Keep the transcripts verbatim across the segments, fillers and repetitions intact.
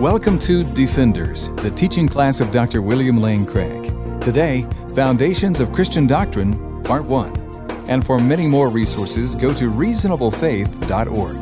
Welcome to Defenders, the teaching class of Doctor William Lane Craig. Today, Foundations of Christian Doctrine, Part one. And for many more resources, go to reasonable faith dot org.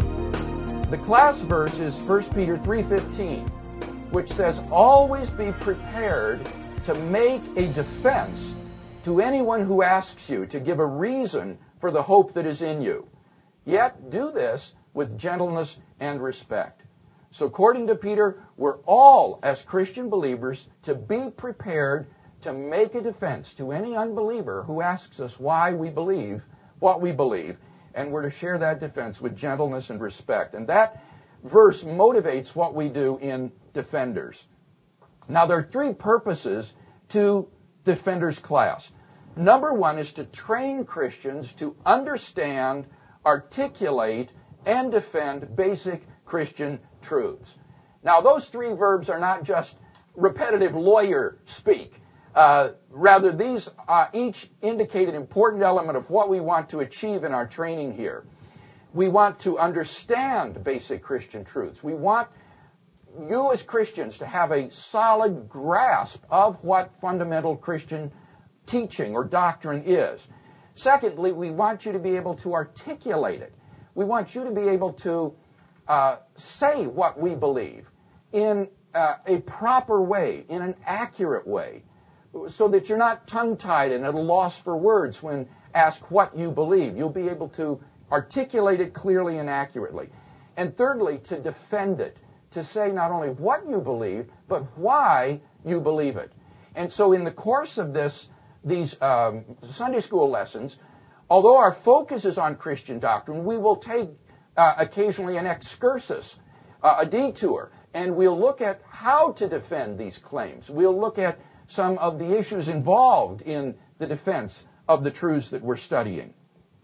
The class verse is First Peter three fifteen, which says, "Always be prepared to make a defense to anyone who asks you to give a reason for the hope that is in you. Yet do this with gentleness and respect." So according to Peter, we're all, as Christian believers, to be prepared to make a defense to any unbeliever who asks us why we believe what we believe, and we're to share that defense with gentleness and respect. And that verse motivates what we do in Defenders. Now, there are three purposes to Defenders class. Number one is to train Christians to understand, articulate, and defend basic Christian truths. Now, those three verbs are not just repetitive lawyer speak. Uh, rather, these uh, each indicate an important element of what we want to achieve in our training here. We want to understand basic Christian truths. We want you as Christians to have a solid grasp of what fundamental Christian teaching or doctrine is. Secondly, we want you to be able to articulate it. We want you to be able to uh, say what we believe in uh, a proper way, in an accurate way, so that you're not tongue-tied and at a loss for words when asked what you believe. You'll be able to articulate it clearly and accurately. And thirdly, to defend it, to say not only what you believe, but why you believe it. And so in the course of this, these um, Sunday school lessons, although our focus is on Christian doctrine, we will take uh, occasionally an excursus, uh, a detour, and we'll look at how to defend these claims. We'll look at some of the issues involved in the defense of the truths that we're studying.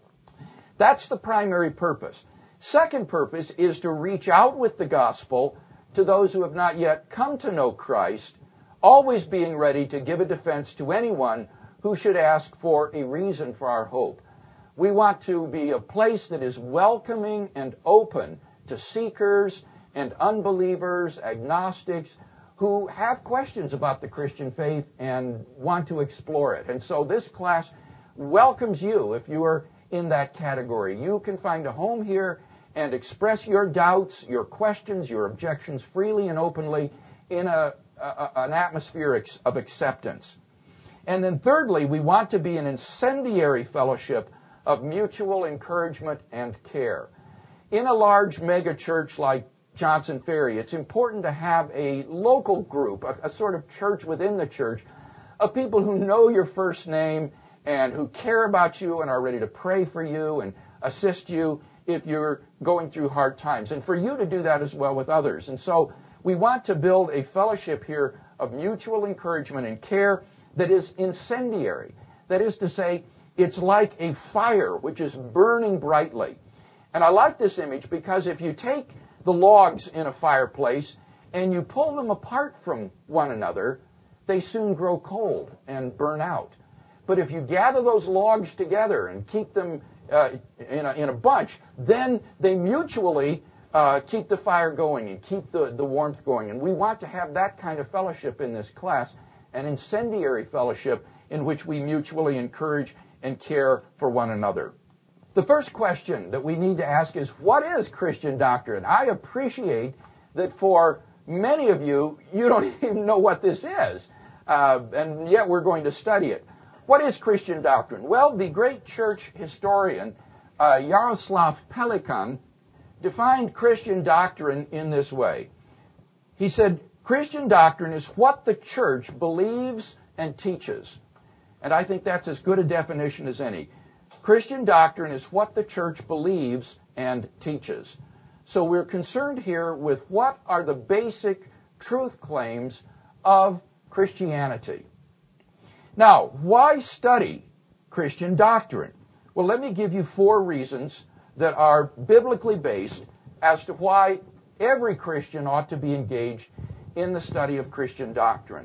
That's the primary purpose. Second purpose is to reach out with the gospel to those who have not yet come to know Christ, always being ready to give a defense to anyone who should ask for a reason for our hope. We want to be a place that is welcoming and open to seekers and unbelievers, agnostics, who have questions about the Christian faith and want to explore it. And so this class welcomes you if you are in that category. You can find a home here and express your doubts, your questions, your objections freely and openly in a, a, an atmosphere of acceptance. And then thirdly, we want to be an incendiary fellowship of mutual encouragement and care. In a large mega church like Johnson Ferry, it's important to have a local group, a, a sort of church within the church, of people who know your first name and who care about you and are ready to pray for you and assist you if you're going through hard times, and for you to do that as well with others. And so we want to build a fellowship here of mutual encouragement and care that is incendiary. That is to say, it's like a fire which is burning brightly. And I like this image because if you take the logs in a fireplace and you pull them apart from one another, they soon grow cold and burn out. But if you gather those logs together and keep them uh, in, a, in a bunch, then they mutually uh, keep the fire going and keep the, the warmth going. And we want to have that kind of fellowship in this class, an incendiary fellowship in which we mutually encourage and care for one another. The first question that we need to ask is, what is Christian doctrine? I appreciate that for many of you, you don't even know what this is, uh, and yet we're going to study it. What is Christian doctrine? Well, the great church historian uh, Jaroslav Pelikan defined Christian doctrine in this way. He said, Christian doctrine is what the church believes and teaches. And I think that's as good a definition as any. Christian doctrine is what the church believes and teaches. So we're concerned here with what are the basic truth claims of Christianity. Now, why study Christian doctrine? Well, let me give you four reasons that are biblically based as to why every Christian ought to be engaged in the study of Christian doctrine.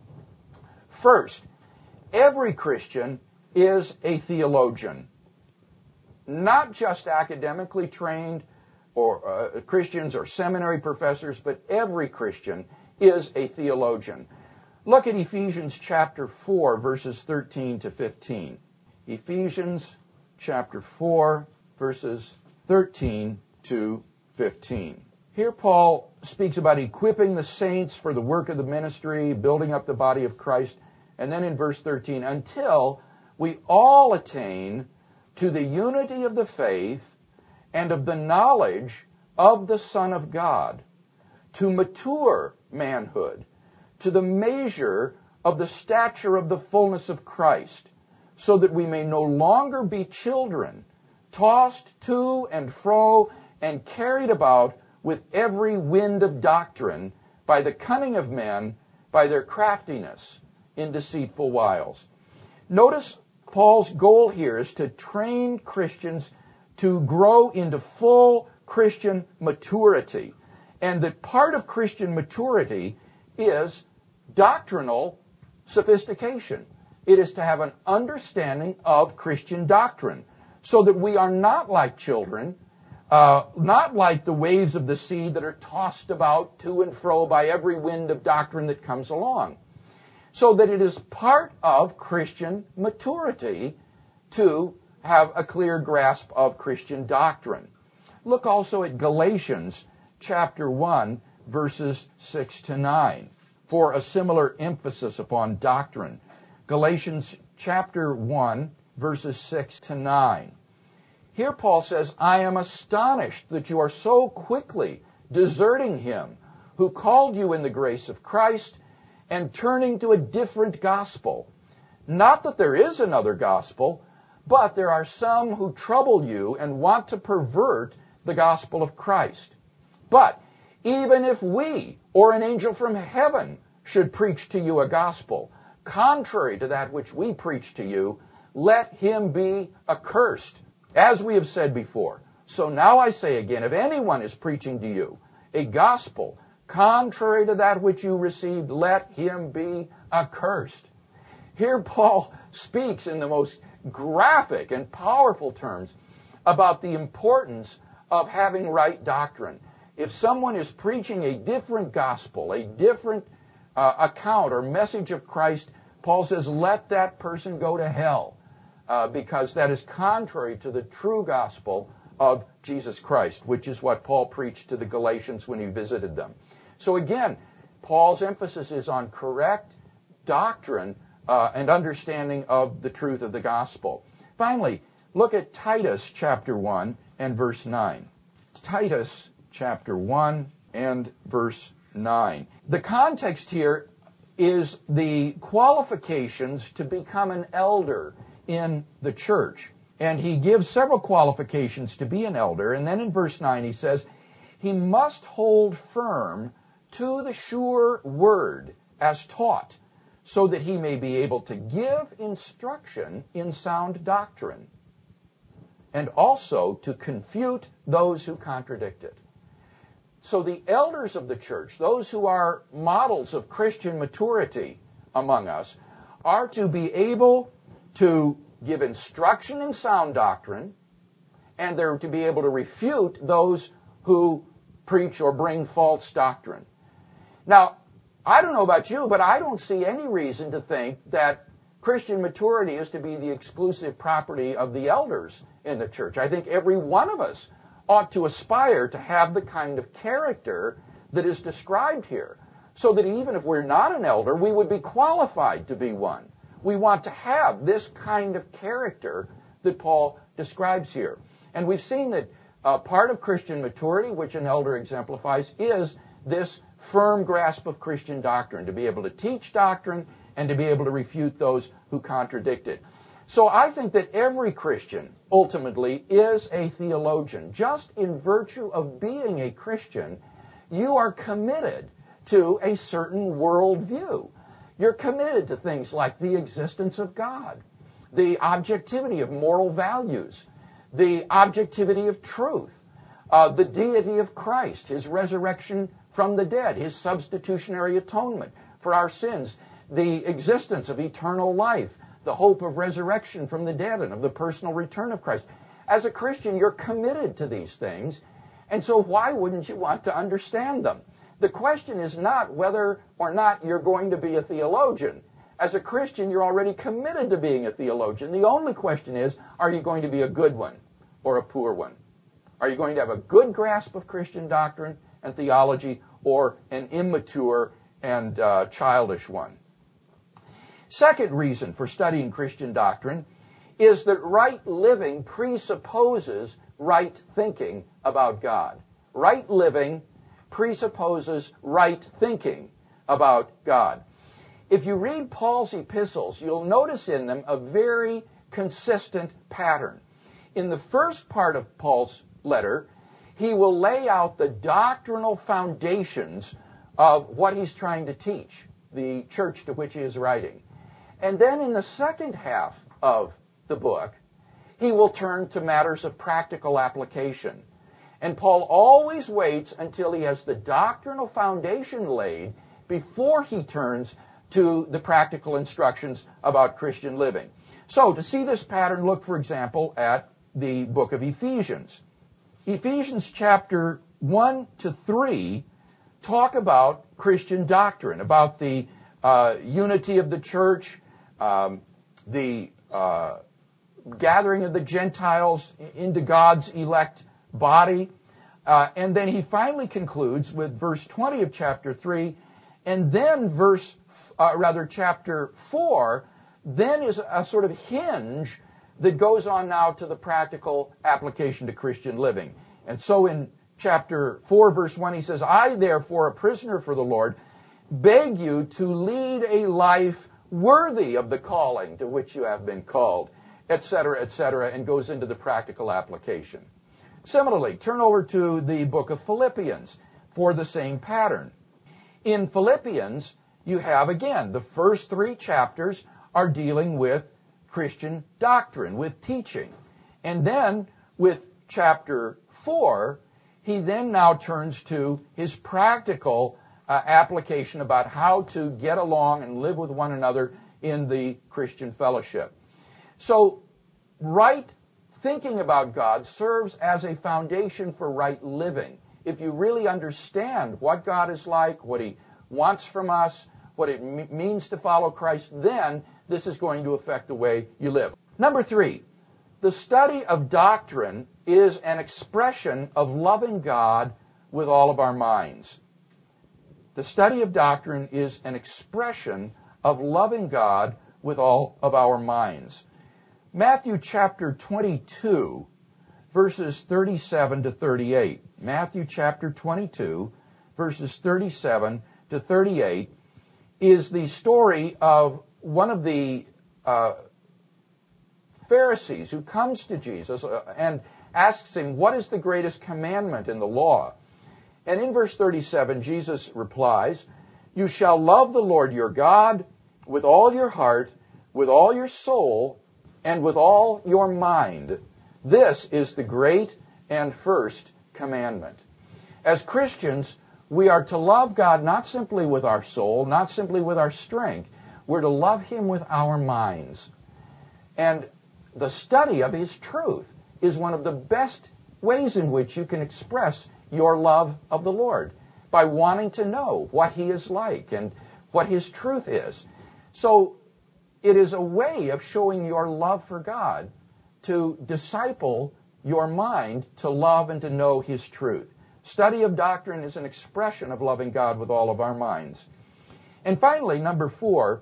First, every Christian is a theologian, not just academically trained or uh, Christians or seminary professors, but every Christian is a theologian. Look at Ephesians chapter four, verses thirteen to fifteen. Ephesians chapter four, verses thirteen to fifteen. Here Paul speaks about equipping the saints for the work of the ministry, building up the body of Christ, and then in verse thirteen, until we all attain to the unity of the faith and of the knowledge of the Son of God, to mature manhood, to the measure of the stature of the fullness of Christ, so that we may no longer be children, tossed to and fro and carried about with every wind of doctrine by the cunning of men, by their craftiness in deceitful wiles. Notice Paul's goal here is to train Christians to grow into full Christian maturity. And that part of Christian maturity is doctrinal sophistication. It is to have an understanding of Christian doctrine, so that we are not like children, uh, not like the waves of the sea that are tossed about to and fro by every wind of doctrine that comes along. So that it is part of Christian maturity to have a clear grasp of Christian doctrine. Look also at Galatians chapter one, verses six to nine, for a similar emphasis upon doctrine. Galatians chapter one, verses six to nine. Here Paul says, I am astonished that you are so quickly deserting him who called you in the grace of Christ and turning to a different gospel. Not that there is another gospel, but there are some who trouble you and want to pervert the gospel of Christ. But even if we or an angel from heaven should preach to you a gospel contrary to that which we preach to you, let him be accursed. As we have said before, so now I say again, if anyone is preaching to you a gospel contrary to that which you received, let him be accursed. Here Paul speaks in the most graphic and powerful terms about the importance of having right doctrine. If someone is preaching a different gospel, a different uh, account or message of Christ, Paul says, let that person go to hell. Uh, because that is contrary to the true gospel of Jesus Christ, which is what Paul preached to the Galatians when he visited them. So again, Paul's emphasis is on correct doctrine uh, and understanding of the truth of the gospel. Finally, look at Titus chapter one and verse nine. Titus chapter one and verse nine. The context here is the qualifications to become an elder in the church. And he gives several qualifications to be an elder. And then in verse nine he says, he must hold firm to the sure word as taught, so that he may be able to give instruction in sound doctrine, and also to confute those who contradict it. So the elders of the church, those who are models of Christian maturity among us, are to be able to give instruction in sound doctrine, and they're to be able to refute those who preach or bring false doctrine. Now, I don't know about you, but I don't see any reason to think that Christian maturity is to be the exclusive property of the elders in the church. I think every one of us ought to aspire to have the kind of character that is described here, so that even if we're not an elder, we would be qualified to be one. We want to have this kind of character that Paul describes here. And we've seen that uh, part of Christian maturity, which an elder exemplifies, is this firm grasp of Christian doctrine, to be able to teach doctrine and to be able to refute those who contradict it. So I think that every Christian ultimately is a theologian. Just in virtue of being a Christian, you are committed to a certain worldview. You're committed to things like the existence of God, the objectivity of moral values, the objectivity of truth, uh, the deity of Christ, his resurrection from the dead, his substitutionary atonement for our sins, the existence of eternal life, the hope of resurrection from the dead and of the personal return of Christ. As a Christian, you're committed to these things, And so why wouldn't you want to understand them? The question is not whether or not you're going to be a theologian. As a Christian, you're already committed to being a theologian. The only question is, are you going to be a good one or a poor one? Are you going to have a good grasp of Christian doctrine and theology, or an immature and uh, childish one? Second reason for studying Christian doctrine is that right living presupposes right thinking about God. Right living presupposes right thinking about God. If you read Paul's epistles, you'll notice in them a very consistent pattern. In the first part of Paul's letter, he will lay out the doctrinal foundations of what he's trying to teach, the church to which he is writing. And then in the second half of the book, he will turn to matters of practical application. And Paul always waits until he has the doctrinal foundation laid before he turns to the practical instructions about Christian living. So, to see this pattern, look, for example, at the book of Ephesians. Ephesians chapter one to three talk about Christian doctrine, about the uh, unity of the church, um, the uh, gathering of the Gentiles into God's elect body. Uh, and then he finally concludes with verse twenty of chapter three, and then verse, uh, rather chapter four, then is a sort of hinge that goes on now to the practical application to Christian living. And so in chapter four, verse one, he says, I, therefore, a prisoner for the Lord, beg you to lead a life worthy of the calling to which you have been called, et cetera, et cetera, and goes into the practical application. Similarly, turn over to the book of Philippians for the same pattern. In Philippians, you have, again, the first three chapters are dealing with Christian doctrine, with teaching. And then, with chapter four, he then now turns to his practical uh, application about how to get along and live with one another in the Christian fellowship. So, right thinking about God serves as a foundation for right living. If you really understand what God is like, what he wants from us, what it m- means to follow Christ, then this is going to affect the way you live. Number three, the study of doctrine is an expression of loving God with all of our minds. The study of doctrine is an expression of loving God with all of our minds. Matthew chapter twenty-two, verses thirty-seven to thirty-eight. Matthew chapter twenty-two, verses thirty-seven to thirty-eight, is the story of one of the uh, Pharisees who comes to Jesus and asks him, what is the greatest commandment in the law? And in verse thirty-seven, Jesus replies, you shall love the Lord your God with all your heart, with all your soul, and with all your mind. This is the great and first commandment. As Christians, we are to love God not simply with our soul, not simply with our strength. We're to love him with our minds. And the study of his truth is one of the best ways in which you can express your love of the Lord, by wanting to know what he is like and what his truth is. So it is a way of showing your love for God to disciple your mind to love and to know his truth. Study of doctrine is an expression of loving God with all of our minds. And finally, number four,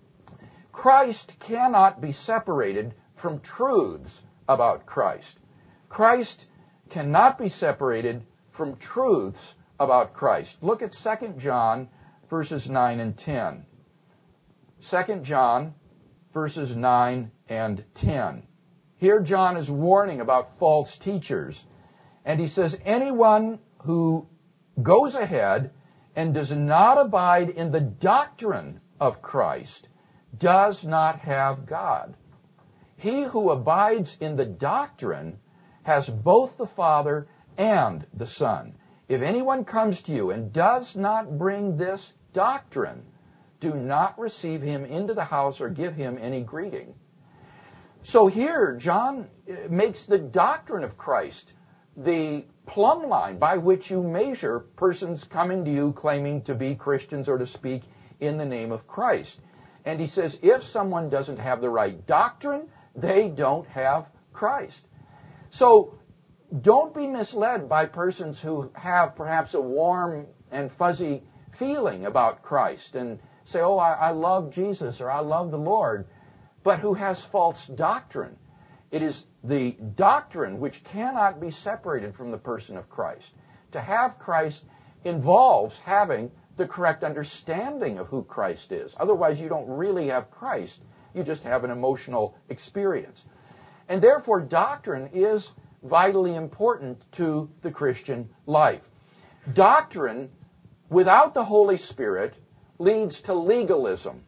Christ cannot be separated from truths about Christ. Christ cannot be separated from truths about Christ. Look at Second John verses nine and ten. Second John verses nine and ten. Here John is warning about false teachers. And he says, anyone who goes ahead and does not abide in the doctrine of Christ does not have God. He who abides in the doctrine has both the Father and the Son. If anyone comes to you and does not bring this doctrine, do not receive him into the house or give him any greeting. So here, John makes the doctrine of Christ the plumb line by which you measure persons coming to you claiming to be Christians or to speak in the name of Christ. And he says, if someone doesn't have the right doctrine, they don't have Christ. So don't be misled by persons who have perhaps a warm and fuzzy feeling about Christ and say, oh, I, I love Jesus or I love the Lord, but who has false doctrine. It is the doctrine which cannot be separated from the person of Christ. To have Christ involves having the correct understanding of who Christ is. Otherwise, you don't really have Christ. You just have an emotional experience. And therefore, doctrine is vitally important to the Christian life. Doctrine without the Holy Spirit leads to legalism.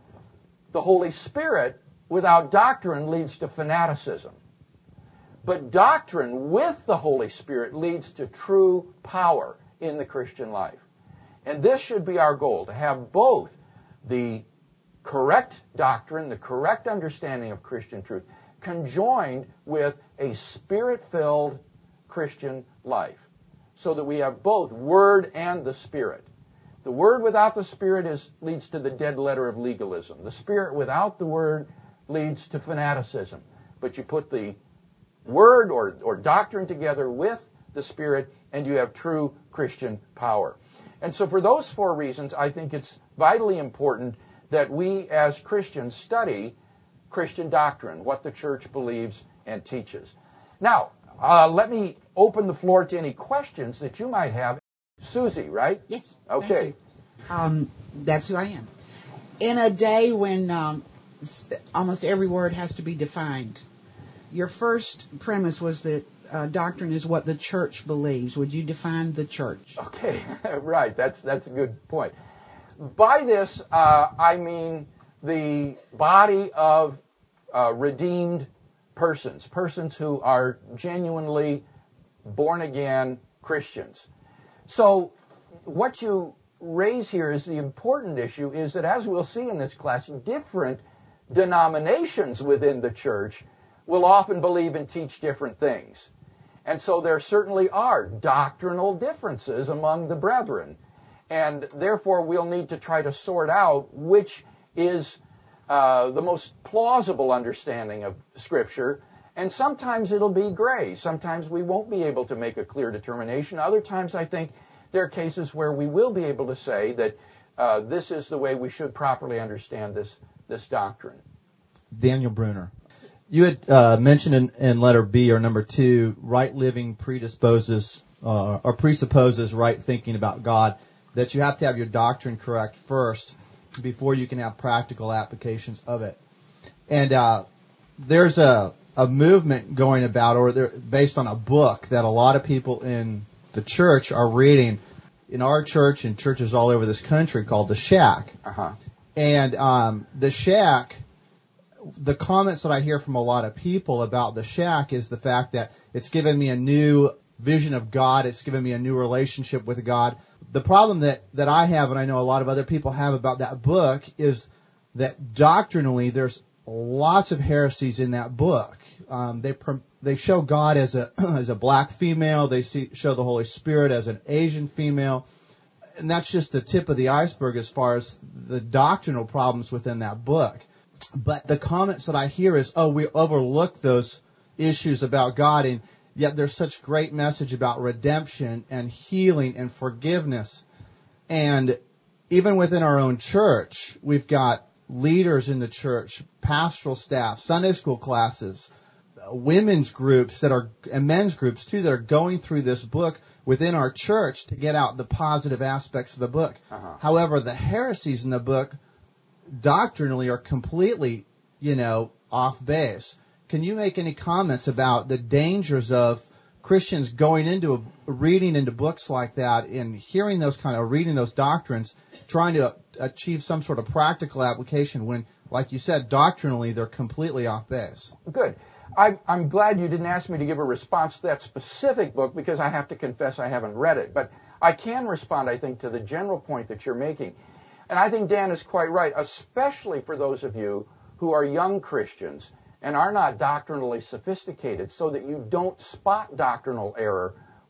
The Holy Spirit without doctrine leads to fanaticism. But doctrine with the Holy Spirit leads to true power in the Christian life. And this should be our goal, to have both the correct doctrine, the correct understanding of Christian truth, conjoined with a Spirit-filled Christian life, so that we have both Word and the Spirit. The Word without the Spirit is, leads to the dead letter of legalism. The Spirit without the Word leads to fanaticism. But you put the Word or, or doctrine together with the Spirit, and you have true Christian power. And so for those four reasons, I think it's vitally important that we as Christians study Christian doctrine, what the church believes and teaches. Now, uh, let me open the floor to any questions that you might have. Susie, right? Yes. Okay. Um, that's who I am. In a day when um, almost every word has to be defined, your first premise was that uh, doctrine is what the church believes. Would you define the church? Okay, right. That's that's a good point. By this, uh, I mean the body of uh, redeemed persons, persons who are genuinely born-again Christians. So what you raise here is the important issue is that, as we'll see in this class, different denominations within the church will often believe and teach different things. And so there certainly are doctrinal differences among the brethren. And therefore, we'll need to try to sort out which is uh, the most plausible understanding of Scripture. And sometimes it'll be gray. Sometimes we won't be able to make a clear determination. Other times, I think, there are cases where we will be able to say that uh, this is the way we should properly understand this, this doctrine. Daniel Bruner. You had uh, mentioned in, in letter B, or number two, right living predisposes uh, or presupposes right thinking about God, that you have to have your doctrine correct first before you can have practical applications of it. And uh, there's a, a movement going about, or they're based on a book that a lot of people in the church are reading, in our church and churches all over this country, called The Shack. Uh-huh. And um, The Shack, the comments that I hear from a lot of people about The Shack is the fact that it's given me a new vision of God. It's given me a new relationship with God. The problem that, that I have, and I know a lot of other people have about that book, is that doctrinally there's lots of heresies in that book. Um, they they show God as a as a black female. They see, show the Holy Spirit as an Asian female. And that's just the tip of the iceberg as far as the doctrinal problems within that book. But the comments that I hear is, oh, we overlook those issues about God, and yet there's such great message about redemption and healing and forgiveness. And even within our own church, we've got leaders in the church, pastoral staff, Sunday school classes, women's groups that are, and men's groups too, that are going through this book within our church to get out the positive aspects of the book. Uh-huh. However, the heresies in the book doctrinally are completely, you know, off base. Can you make any comments about the dangers of Christians going into a, reading into books like that and hearing those kind of, reading those doctrines, trying to achieve some sort of practical application when, like you said, doctrinally they're completely off base? Good. I, I'm glad you didn't ask me to give a response to that specific book, because I have to confess I haven't read it. But I can respond, I think, to the general point that you're making. And I think Dan is quite right, especially for those of you who are young Christians and are not doctrinally sophisticated, so that you don't spot doctrinal error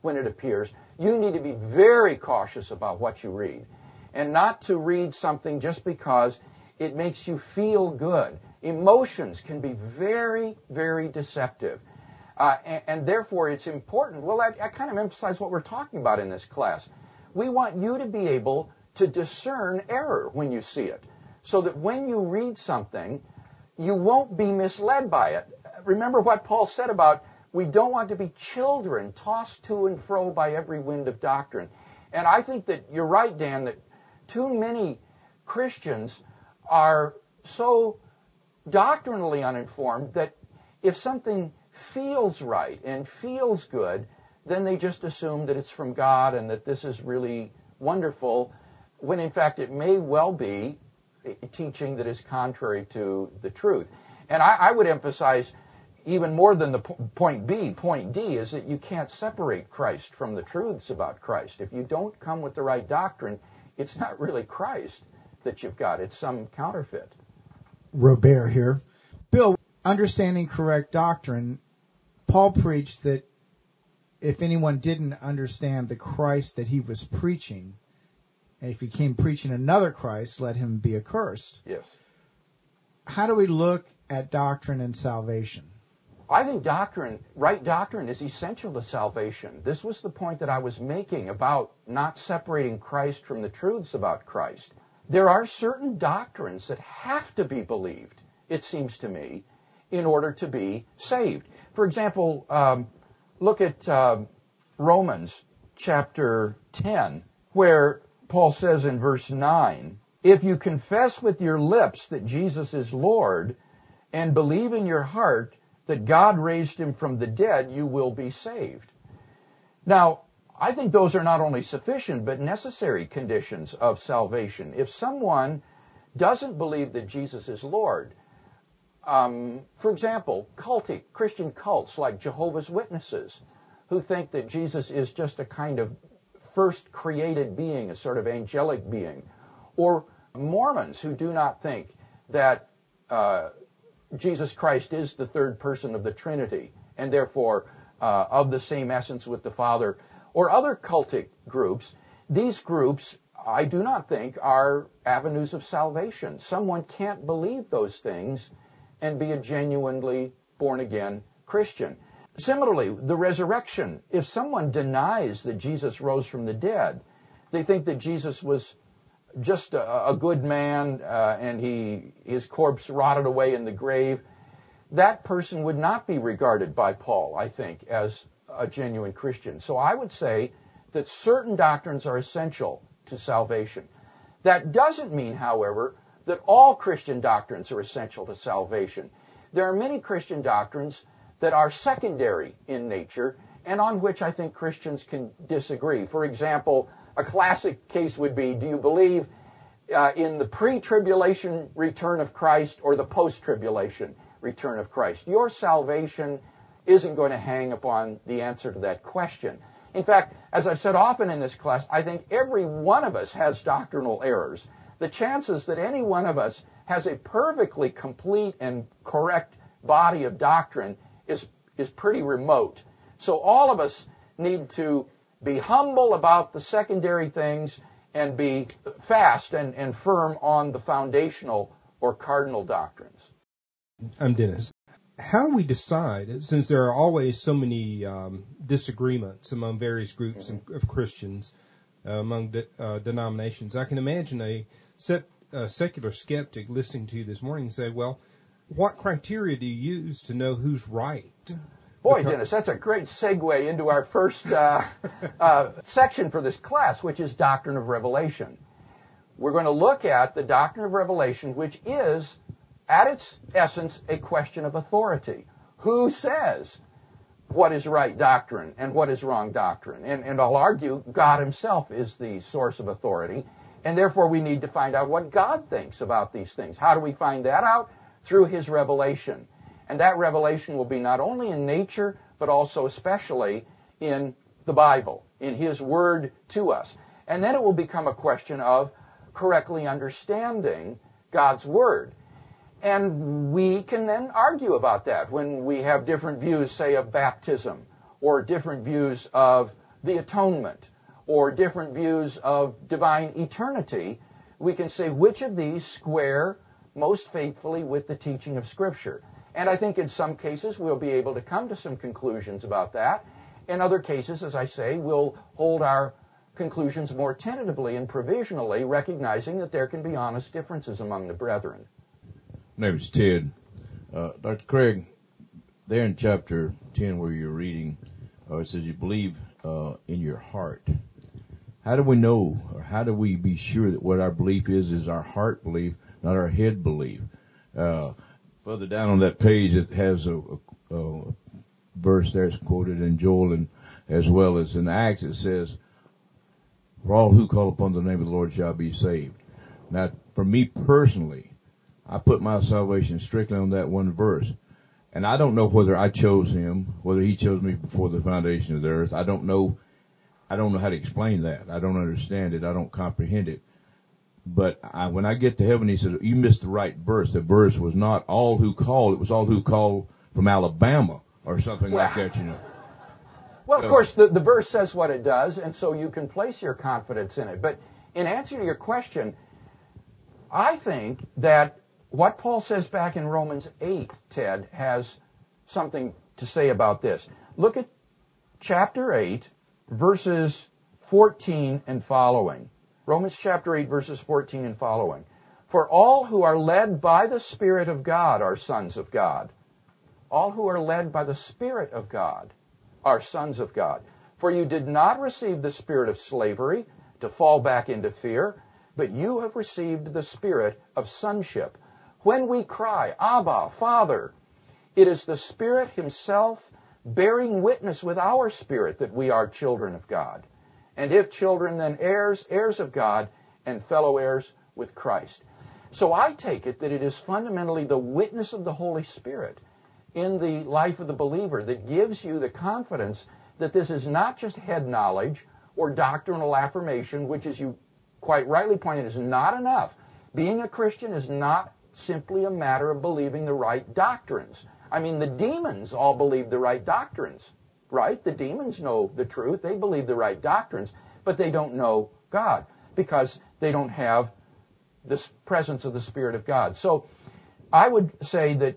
when it appears. You need to be very cautious about what you read, and not to read something just because it makes you feel good. Emotions can be very, very deceptive. Uh, and, and therefore, it's important. Well, I, I kind of emphasize what we're talking about in this class. We want you to be able to discern error when you see it, so that when you read something, you won't be misled by it. Remember what Paul said about we don't want to be children tossed to and fro by every wind of doctrine. And I think that you're right, Dan, that too many Christians are so doctrinally uninformed that if something feels right and feels good, then they just assume that it's from God and that this is really wonderful, when in fact it may well be a teaching that is contrary to the truth. And I, I would emphasize even more than the po- point B, point D, is that you can't separate Christ from the truths about Christ. If you don't come with the right doctrine, it's not really Christ that you've got. It's some counterfeit. Robert here. Bill, understanding correct doctrine, Paul preached that if anyone didn't understand the Christ that he was preaching, and if he came preaching another Christ, let him be accursed. Yes. How do we look at doctrine and salvation? I think doctrine, right doctrine, is essential to salvation. This was the point that I was making about not separating Christ from the truths about Christ. There are certain doctrines that have to be believed, it seems to me, in order to be saved. For example, um, look at uh, Romans chapter ten, where Paul says in verse nine, if you confess with your lips that Jesus is Lord and believe in your heart that God raised him from the dead, you will be saved. Now, I think those are not only sufficient but necessary conditions of salvation. If someone doesn't believe that Jesus is Lord, um, for example, cultic Christian cults like Jehovah's Witnesses, who think that Jesus is just a kind of first created being, a sort of angelic being, or Mormons who do not think that uh, Jesus Christ is the third person of the Trinity and therefore uh, of the same essence with the Father, or other cultic groups. These groups, I do not think, are avenues of salvation. Someone can't believe those things and be a genuinely born-again Christian. Similarly, the resurrection. If someone denies that Jesus rose from the dead, they think that Jesus was just a, a good man uh, and he his corpse rotted away in the grave. That person would not be regarded by Paul, I think, as a genuine Christian. So I would say that certain doctrines are essential to salvation. That doesn't mean, however, that all Christian doctrines are essential to salvation. There are many Christian doctrines that are secondary in nature and on which I think Christians can disagree. For example, a classic case would be, do you believe uh, in the pre-tribulation return of Christ or the post-tribulation return of Christ? Your salvation isn't going to hang upon the answer to that question. In fact, as I've said often in this class, I think every one of us has doctrinal errors. The chances that any one of us has a perfectly complete and correct body of doctrine is, is pretty remote. So all of us need to be humble about the secondary things and be fast and, and firm on the foundational or cardinal doctrines. I'm Dennis. How do we decide, since there are always so many um, disagreements among various groups mm-hmm. of Christians, uh, among de- uh, denominations, I can imagine a, set, a secular skeptic listening to you this morning say, well, what criteria do you use to know who's right? Boy, because- Dennis, that's a great segue into our first uh, uh, section for this class, which is Doctrine of Revelation. We're going to look at the Doctrine of Revelation, which is, at its essence, a question of authority. Who says what is right doctrine and what is wrong doctrine? And, and I'll argue God himself is the source of authority, and therefore we need to find out what God thinks about these things. How do we find that out? Through his revelation. And that revelation will be not only in nature, but also especially in the Bible, in his word to us. And then it will become a question of correctly understanding God's word. And we can then argue about that when we have different views, say, of baptism, or different views of the atonement or different views of divine eternity, we can say which of these square most faithfully with the teaching of Scripture. And I think in some cases we'll be able to come to some conclusions about that. In other cases, as I say, we'll hold our conclusions more tentatively and provisionally, recognizing that there can be honest differences among the brethren. My name is Ted. Uh, Doctor Craig, there in chapter ten where you're reading, uh, it says you believe uh, in your heart. How do we know, or how do we be sure that what our belief is is our heart belief, not our head belief? Uh, further down on that page, it has a, a, a verse there, it's quoted in Joel and as well as in Acts. It says, "For all who call upon the name of the Lord shall be saved." Now, for me personally, I put my salvation strictly on that one verse. And I don't know whether I chose him, whether he chose me before the foundation of the earth. I don't know. I don't know how to explain that. I don't understand it. I don't comprehend it. But I, when I get to heaven, he said, "You missed the right verse." The verse was not all who called. It was all who called from Alabama or something well, like that, you know. Well, of so, course, the, the verse says what it does, and so you can place your confidence in it. But in answer to your question, I think that what Paul says back in Romans eight, Ted, has something to say about this. Look at chapter eight, verses fourteen and following. Romans chapter eight, verses fourteen and following. "For all who are led by the Spirit of God are sons of God." All who are led by the Spirit of God are sons of God. "For you did not receive the spirit of slavery to fall back into fear, but you have received the spirit of sonship. When we cry, 'Abba, Father,' it is the Spirit himself bearing witness with our spirit that we are children of God. And if children, then heirs, heirs of God, and fellow heirs with Christ." So I take it that it is fundamentally the witness of the Holy Spirit in the life of the believer that gives you the confidence that this is not just head knowledge or doctrinal affirmation, which, as you quite rightly pointed, is not enough. Being a Christian is not simply a matter of believing the right doctrines. I mean, the demons all believe the right doctrines, right? The demons know the truth. They believe the right doctrines, but they don't know God because they don't have this presence of the Spirit of God. So I would say that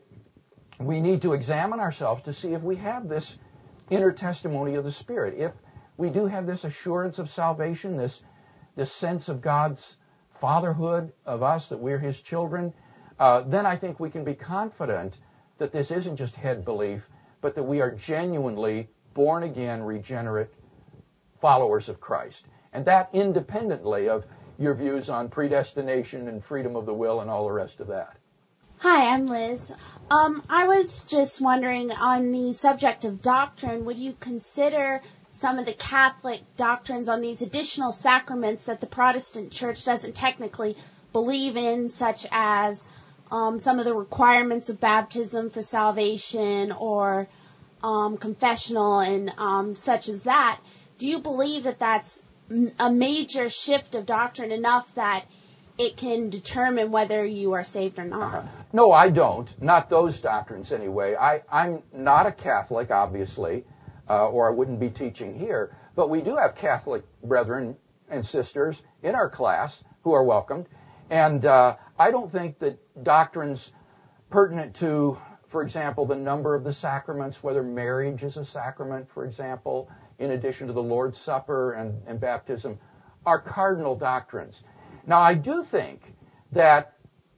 we need to examine ourselves to see if we have this inner testimony of the Spirit. If we do have this assurance of salvation, this, this sense of God's fatherhood of us, that we're his children, uh, then I think we can be confident that this isn't just head belief, but that we are genuinely born again, regenerate followers of Christ. And that independently of your views on predestination and freedom of the will and all the rest of that. Hi, I'm Liz. Um, I was just wondering, on the subject of doctrine, would you consider some of the Catholic doctrines on these additional sacraments that the Protestant Church doesn't technically believe in, such as um, some of the requirements of baptism for salvation or um, confessional and um, such as that? Do you believe that that's a major shift of doctrine enough that it can determine whether you are saved or not? Uh-huh. No, I don't. Not those doctrines anyway. I, I'm not a Catholic, obviously, uh, or I wouldn't be teaching here. But we do have Catholic brethren and sisters in our class who are welcomed. And uh, I don't think that doctrines pertinent to, for example, the number of the sacraments, whether marriage is a sacrament, for example, in addition to the Lord's Supper and, and baptism, are cardinal doctrines. Now, I do think that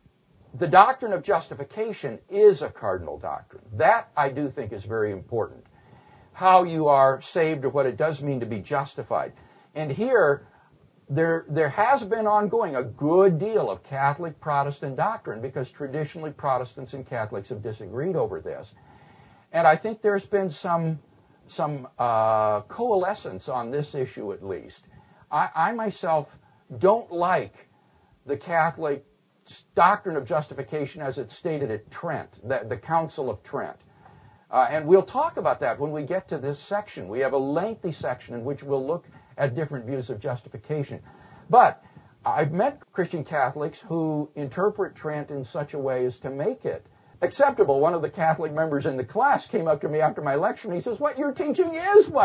the doctrine of justification is a cardinal doctrine. That, I do think, is very important. How you are saved or what it does mean to be justified. And here, there, there has been ongoing a good deal of Catholic Protestant doctrine because traditionally Protestants and Catholics have disagreed over this. And I think there's been some, some uh, coalescence on this issue at least. I, I myself don't like the Catholic doctrine of justification as it's stated at Trent, the, the Council of Trent. Uh, and we'll talk about that when we get to this section. We have a lengthy section in which we'll look at different views of justification. But I've met Christian Catholics who interpret Trent in such a way as to make it acceptable. One of the Catholic members in the class came up to me after my lecture and he says, "What you're teaching is what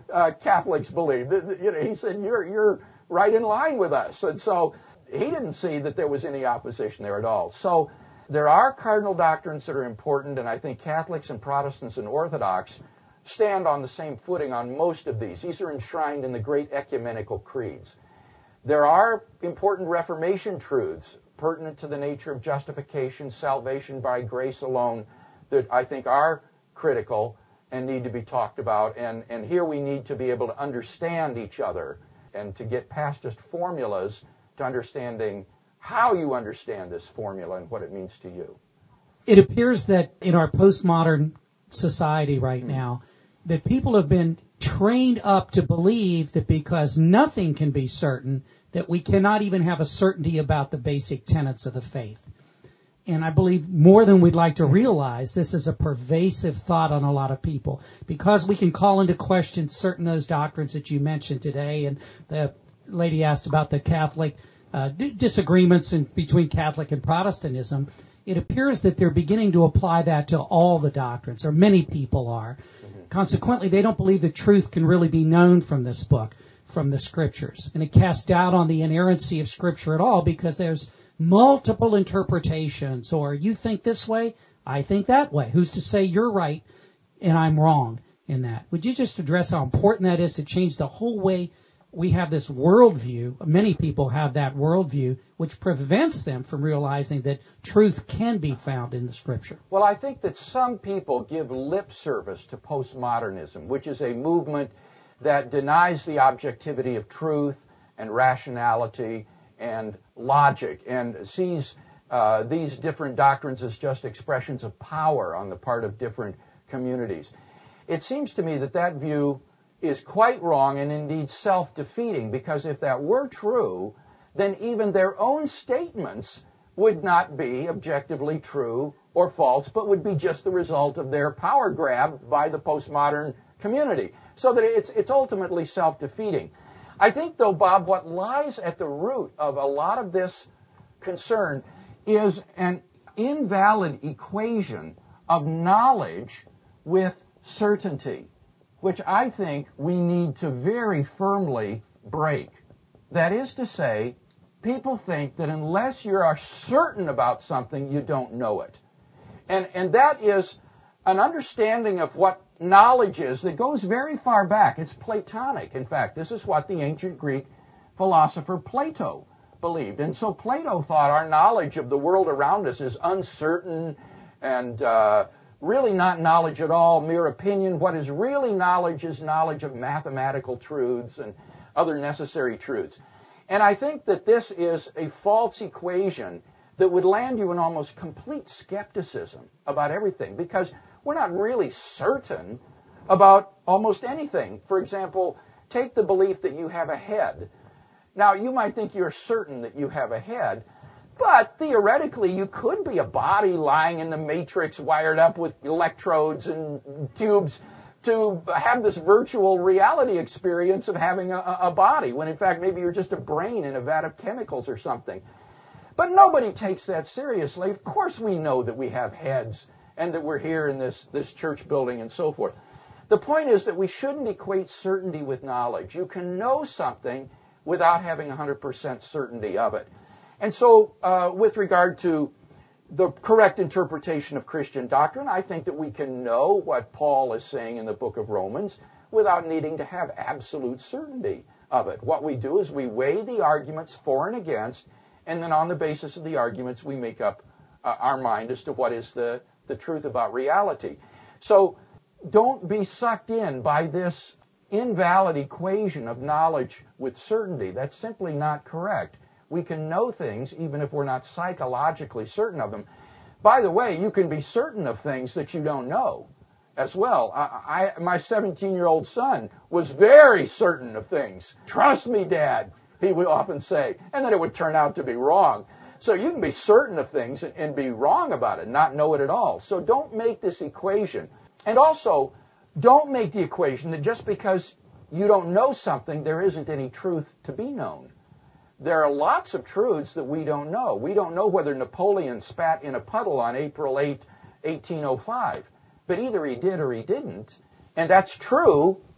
uh, Catholics believe. You know, he said, you're, you're right in line with us. And so he didn't see that there was any opposition there at all. So there are cardinal doctrines that are important, and I think Catholics and Protestants and Orthodox stand on the same footing on most of these. These are enshrined in the great ecumenical creeds. There are important Reformation truths pertinent to the nature of justification, salvation by grace alone, that I think are critical and need to be talked about. And, and here we need to be able to understand each other and to get past just formulas to understanding how you understand this formula and what it means to you. It appears that in our postmodern society right mm-hmm. now, that people have been trained up to believe that because nothing can be certain, that we cannot even have a certainty about the basic tenets of the faith. And I believe more than we'd like to realize, this is a pervasive thought on a lot of people. Because we can call into question certain of those doctrines that you mentioned today, and the lady asked about the Catholic uh, disagreements in, between Catholic and Protestantism, it appears that they're beginning to apply that to all the doctrines, or many people are. Mm-hmm. Consequently, they don't believe the truth can really be known from this book, from the Scriptures. And it casts doubt on the inerrancy of Scripture at all, because there's multiple interpretations, or you think this way, I think that way. Who's to say you're right and I'm wrong in that? Would you just address how important that is to change the whole way we have this worldview? Many people have that worldview, which prevents them from realizing that truth can be found in the Scripture. Well, I think that some people give lip service to postmodernism, which is a movement that denies the objectivity of truth and rationality and logic, and sees uh, these different doctrines as just expressions of power on the part of different communities. It seems to me that that view is quite wrong and indeed self-defeating, because if that were true, then even their own statements would not be objectively true or false, but would be just the result of their power grab by the postmodern community. So that it's, it's ultimately self-defeating. I think, though, Bob, what lies at the root of a lot of this concern is an invalid equation of knowledge with certainty, which I think we need to very firmly break. That is to say, people think that unless you are certain about something, you don't know it. And, and that is an understanding of what knowledge is that goes very far back. It's Platonic. In fact, this is what the ancient Greek philosopher Plato believed. And so Plato thought our knowledge of the world around us is uncertain and uh, really not knowledge at all, mere opinion. What is really knowledge is knowledge of mathematical truths and other necessary truths. And I think that this is a false equation that would land you in almost complete skepticism about everything, because we're not really certain about almost anything. For example, take the belief that you have a head. Now, you might think you're certain that you have a head, but theoretically you could be a body lying in the matrix wired up with electrodes and tubes to have this virtual reality experience of having a, a body, when in fact maybe you're just a brain in a vat of chemicals or something. But nobody takes that seriously. Of course we know that we have heads and that we're here in this, this church building and so forth. The point is that we shouldn't equate certainty with knowledge. You can know something without having one hundred percent certainty of it. And so uh, with regard to the correct interpretation of Christian doctrine, I think that we can know what Paul is saying in the book of Romans without needing to have absolute certainty of it. What we do is we weigh the arguments for and against, and then on the basis of the arguments we make up uh, our mind as to what is the the truth about reality. So don't be sucked in by this invalid equation of knowledge with certainty. That's simply not correct. We can know things even if we're not psychologically certain of them. By the way, you can be certain of things that you don't know as well. I, I, my seventeen-year-old son was very certain of things. Trust me, Dad, he would often say, and then it would turn out to be wrong. So you can be certain of things and, and be wrong about it, not know it at all. So don't make this equation. And also, don't make the equation that just because you don't know something, there isn't any truth to be known. There are lots of truths that we don't know. We don't know whether Napoleon spat in a puddle on April eighth, eighteen oh five. But either he did or he didn't. And that's true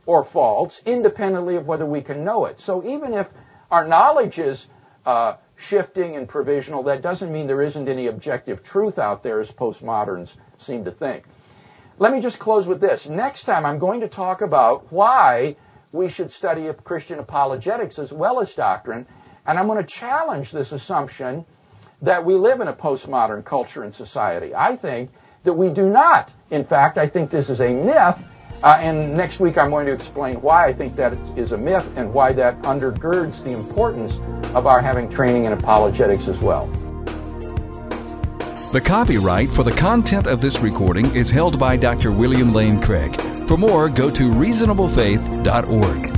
or false, independently of whether we can know it. So even if our knowledge is uh, shifting and provisional, that doesn't mean there isn't any objective truth out there, as postmoderns seem to think. Let me just close with this. Next time I'm going to talk about why we should study Christian apologetics as well as doctrine, and I'm going to challenge this assumption that we live in a postmodern culture and society. I think that we do not. In fact, I think this is a myth, uh, and next week I'm going to explain why I think that it is a myth and why that undergirds the importance of our having training in apologetics as well. The copyright for the content of this recording is held by Doctor William Lane Craig. For more, go to reasonable faith dot org.